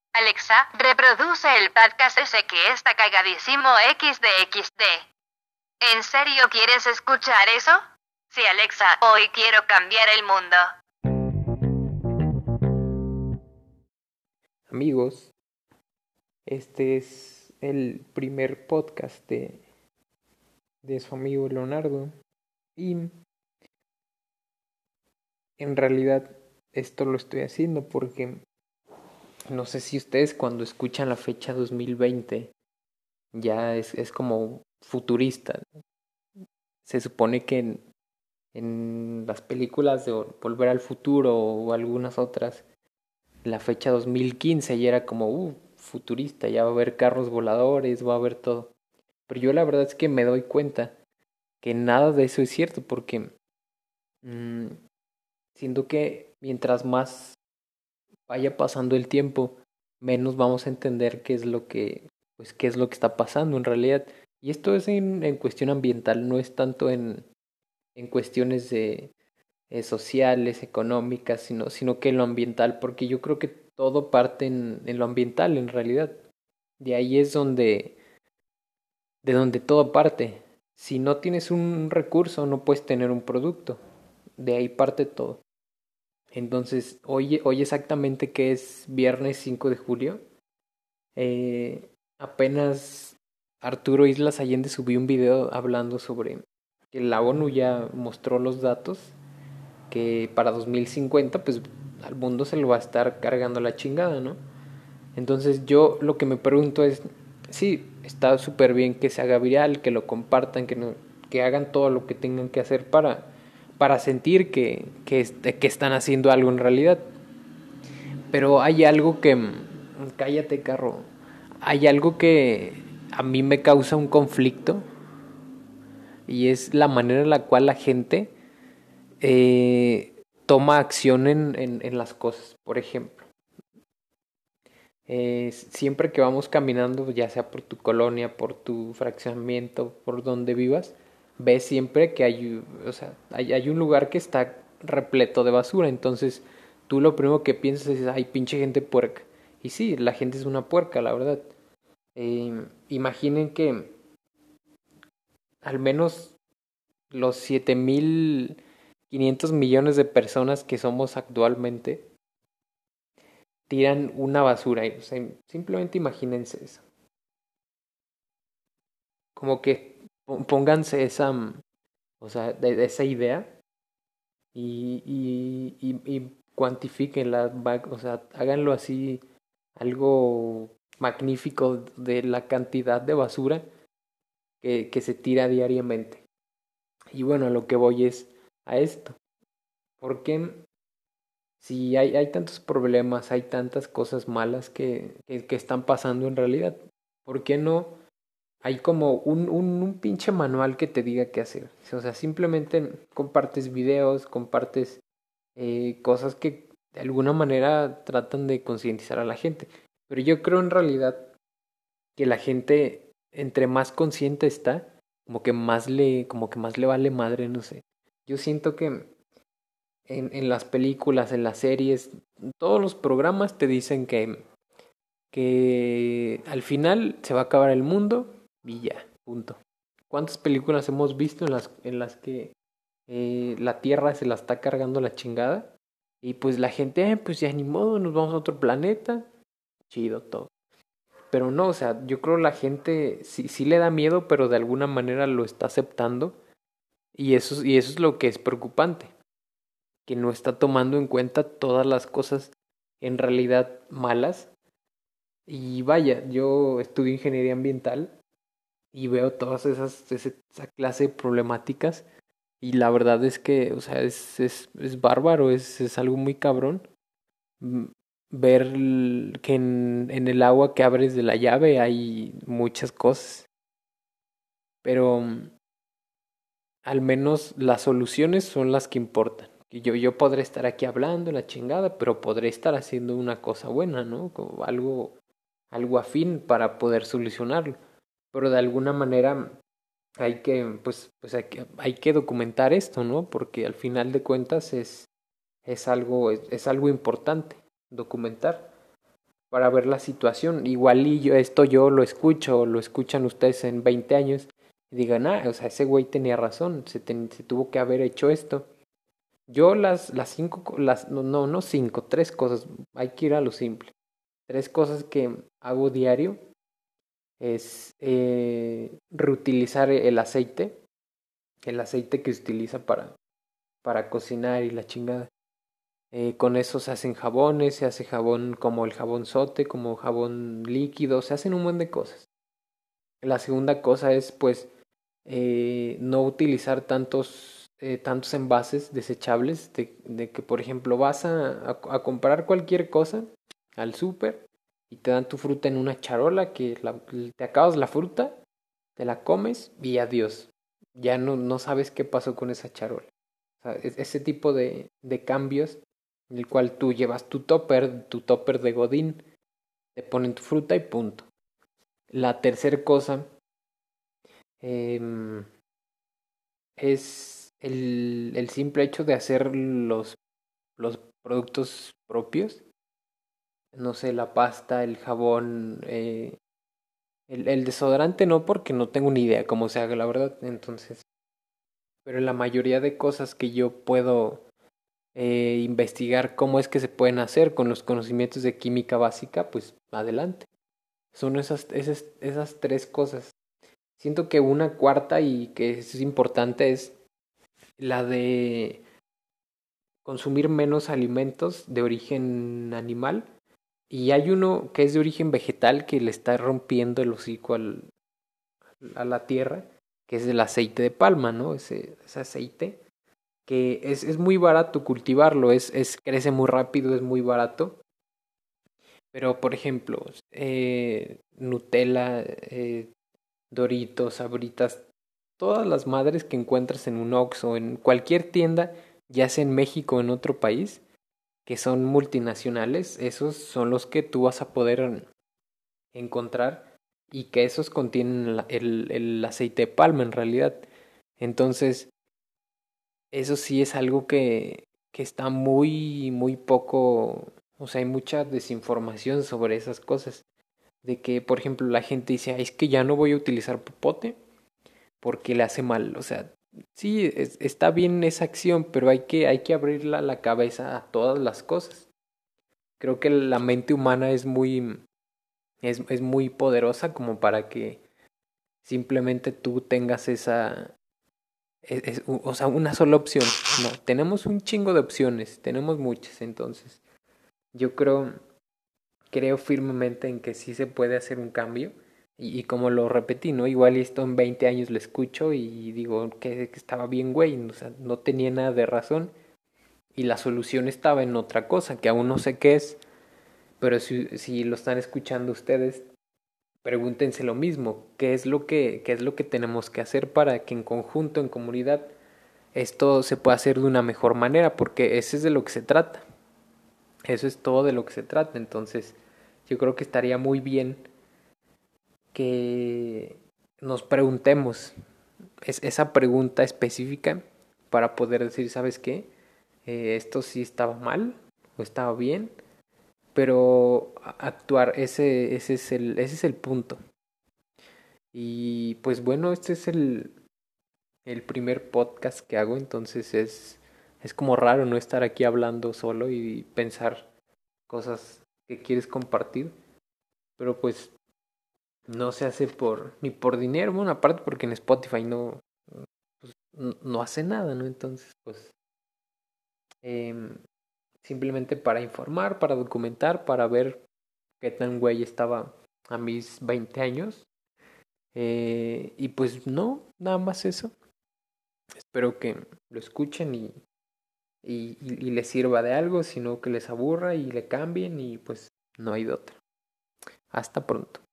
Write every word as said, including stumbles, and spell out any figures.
Alexa, reproduce el podcast ese que está cagadísimo equis de equis de. ¿En serio quieres escuchar eso? Sí, Alexa, hoy quiero cambiar el mundo. Amigos, este es el primer podcast de, de su amigo Leonardo y en realidad esto lo estoy haciendo porque no sé si ustedes cuando escuchan la fecha dos mil veinte ya es, es como futurista. Se supone que en, en las películas de Volver al Futuro o algunas otras, la fecha dos mil quince ya era como uh, futurista, ya va a haber carros voladores, va a haber todo. Pero yo la verdad es que me doy cuenta que nada de eso es cierto porque mmm, siento que mientras más vaya pasando el tiempo, menos vamos a entender qué es lo que, pues, qué es lo que está pasando en realidad. Y esto es en, en cuestión ambiental, no es tanto en, en cuestiones de, eh, sociales, económicas, sino, sino que en lo ambiental, porque yo creo que todo parte en, en lo ambiental en realidad. De ahí es donde, de donde todo parte. Si no tienes un recurso, no puedes tener un producto. De ahí parte todo. Entonces, hoy, hoy exactamente que es viernes cinco de julio, eh, apenas Arturo Islas Allende subió un video hablando sobre que la ONU ya mostró los datos que para dos mil cincuenta pues al mundo se lo va a estar cargando la chingada, ¿no? Entonces yo lo que me pregunto es, sí, está súper bien que se haga viral, que lo compartan, que, no, que hagan todo lo que tengan que hacer para, para sentir que, que, que están haciendo algo en realidad. Pero hay algo que... Cállate, carro. Hay algo que a mí me causa un conflicto y es la manera en la cual la gente eh, toma acción en, en, en las cosas. Por ejemplo, eh, siempre que vamos caminando, ya sea por tu colonia, por tu fraccionamiento, por donde vivas, ves siempre que hay, o sea, hay, hay un lugar que está repleto de basura. Entonces, tú lo primero que piensas es, ay, pinche gente puerca. Y sí, la gente es una puerca, la verdad. Eh, imaginen que al menos los siete mil quinientos millones de personas que somos actualmente tiran una basura. O sea, simplemente imagínense eso. Como que pónganse esa, o sea, de, de esa idea y, y, y, y cuantifíquenla, o sea, háganlo así, algo magnífico de la cantidad de basura que, que se tira diariamente. Y bueno, a lo que voy es a esto. Porque si hay, hay tantos problemas, hay tantas cosas malas que, que, que están pasando en realidad, ¿por qué no hay como un, un, un pinche manual que te diga qué hacer? O sea, simplemente compartes videos, compartes eh, cosas que de alguna manera tratan de concientizar a la gente. Pero yo creo en realidad que la gente, entre más consciente está, como que más le, como que más le vale madre, no sé. Yo siento que en, en las películas, en las series, en todos los programas te dicen que, que al final se va a acabar el mundo y ya, punto. ¿Cuántas películas hemos visto en las, en las que eh, la Tierra se la está cargando la chingada? Y pues la gente, eh, pues ya ni modo, nos vamos a otro planeta. Chido todo. Pero no, o sea, yo creo la gente sí, sí le da miedo, pero de alguna manera lo está aceptando. Y eso, y eso es lo que es preocupante, que no está tomando en cuenta todas las cosas en realidad malas. Y vaya, yo estudio ingeniería ambiental y veo todas esas, esa clase de problemáticas. Y la verdad es que, o sea, es, es, es bárbaro, es, es algo muy cabrón. mm, Ver que en, en el agua que abres de la llave hay muchas cosas. Pero mm, al menos las soluciones son las que importan. Y yo, yo podré estar aquí hablando la chingada, pero podré estar haciendo una cosa buena, ¿no? Como algo, algo afín para poder solucionarlo. Pero de alguna manera hay que, pues, pues hay que, hay que documentar esto, ¿no? Porque al final de cuentas es, es algo, es, es algo importante documentar. para ver la situación. Igual y yo, esto yo lo escucho, o lo escuchan ustedes en veinte años y digan, ah, o sea, ese güey tenía razón, se, ten- se tuvo que haber hecho esto. Yo las, las cinco, co- las, no, no, no cinco, tres cosas, hay que ir a lo simple. Tres cosas que hago diario es eh, reutilizar el aceite, el aceite que se utiliza para, para cocinar y la chingada. Eh, con eso se hacen jabones, se hace jabón como el jabón sote, como jabón líquido, se hacen un montón de cosas. La segunda cosa es pues eh, no utilizar tantos, eh, tantos envases desechables de, de que por ejemplo vas a, a, a comprar cualquier cosa al súper y te dan tu fruta en una charola que la- te acabas la fruta, te la comes y adiós. Ya no, no sabes qué pasó con esa charola. O sea, es- ese tipo de, de cambios en el cual tú llevas tu topper, tu topper de Godín, te ponen tu fruta y punto. La tercera cosa em, es el, el simple hecho de hacer los, los productos propios. No sé, la pasta, el jabón, eh, el, el desodorante no porque no tengo ni idea cómo se haga, la verdad. Entonces, pero la mayoría de cosas que yo puedo eh, investigar cómo es que se pueden hacer con los conocimientos de química básica, pues adelante. Son esas, esas, esas tres cosas. Siento que una cuarta y que es importante es la de consumir menos alimentos de origen animal. Y hay uno que es de origen vegetal que le está rompiendo el hocico al, a la tierra, que es el aceite de palma, ¿no? Ese, ese aceite que es, es muy barato cultivarlo, es, es, crece muy rápido, es muy barato. Pero, por ejemplo, eh, Nutella, eh, Doritos, Sabritas, todas las madres que encuentras en un Oxxo o en cualquier tienda, ya sea en México o en otro país, que son multinacionales, esos son los que tú vas a poder encontrar y que esos contienen la- el, el aceite de palma en realidad. Entonces, eso sí es algo que, que está muy, muy poco, o sea, hay mucha desinformación sobre esas cosas. De que, por ejemplo, la gente dice, "Ay, es que ya no voy a utilizar popote porque le hace mal". O sea, sí, es- está bien esa acción, pero hay que, hay que abrir la, la cabeza a todas las cosas. Creo que la mente humana es muy, es, es muy poderosa como para que simplemente tú tengas esa, es- es- u- o sea, una sola opción. No, tenemos un chingo de opciones, tenemos muchas, entonces yo creo, creo firmemente en que sí se puede hacer un cambio. Y, y como lo repetí, ¿no? Igual y esto en veinte años lo escucho y digo que, que estaba bien, güey. O sea, no tenía nada de razón. Y la solución estaba en otra cosa, que aún no sé qué es. Pero si, si lo están escuchando ustedes, pregúntense lo mismo. ¿Qué es lo que, qué es lo que tenemos que hacer para que en conjunto, en comunidad, esto se pueda hacer de una mejor manera? Porque eso es de lo que se trata. Eso es todo de lo que se trata. Entonces, yo creo que estaría muy bien que nos preguntemos es, esa pregunta específica para poder decir, ¿sabes qué? Eh, esto sí estaba mal o estaba bien, pero actuar, ese, ese, es el, ese es el punto. Y pues bueno, este es el, el primer podcast que hago, entonces es, es como raro no estar aquí hablando solo y pensar cosas que quieres compartir, pero pues no se hace por ni por dinero, bueno, aparte porque en Spotify no, pues, no hace nada, ¿no? Entonces, pues eh, simplemente para informar, para documentar, para ver qué tan güey estaba a mis veinte años. Eh, y pues no, nada más eso. Espero que lo escuchen y, y, y, y les sirva de algo, sino que les aburra y le cambien y pues no hay de otra. Hasta pronto.